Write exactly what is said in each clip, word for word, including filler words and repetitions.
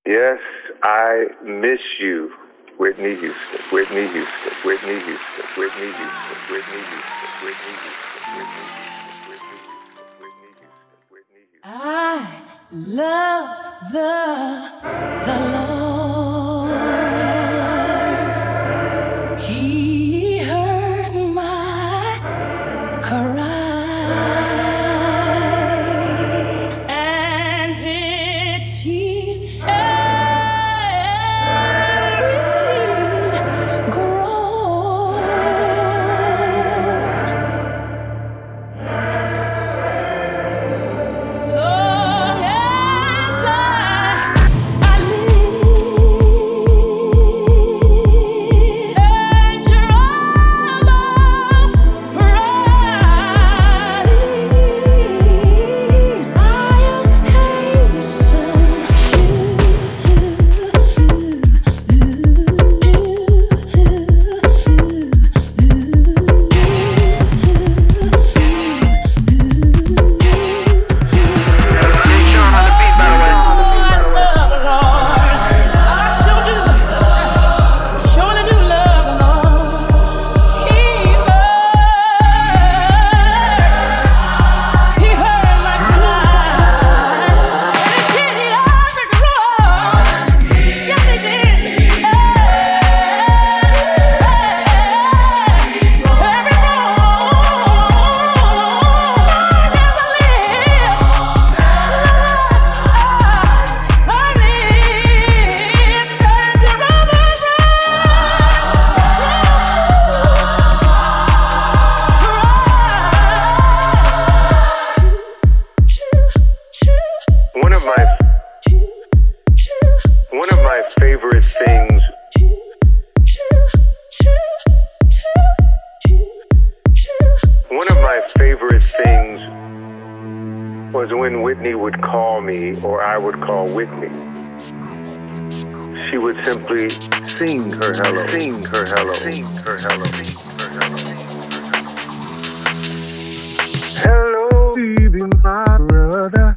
Yes, I miss you, Whitney Houston, Whitney Houston, Whitney Houston, Whitney Houston, Whitney Houston, Whitney Houston, Whitney Houston, Whitney Houston, Whitney Houston, Whitney Houston. I love the the Lord. He heard my cry and pitied every groan. Long as I, I live, and troubles rise, I'll hasten One of my one of my favorite things one of my favorite things was when Whitney would call me or I would call Whitney. She would simply sing her hello, sing her hello, sing her hello, sing her hello. Hello, baby, my brother.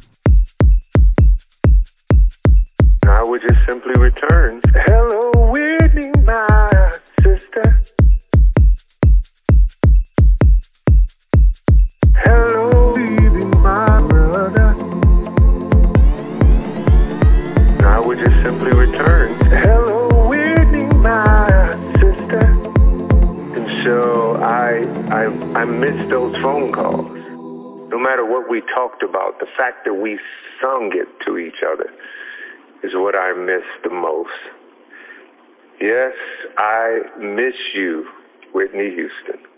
I would just simply return, hello, Whitney, my sister. Hello, baby, my brother. I would just simply return, hello, Whitney, my sister. And so I, I, I miss those phone calls. No matter what we talked about, the fact that we sung it to each other is what I miss the most. Yes, I miss you, Whitney Houston.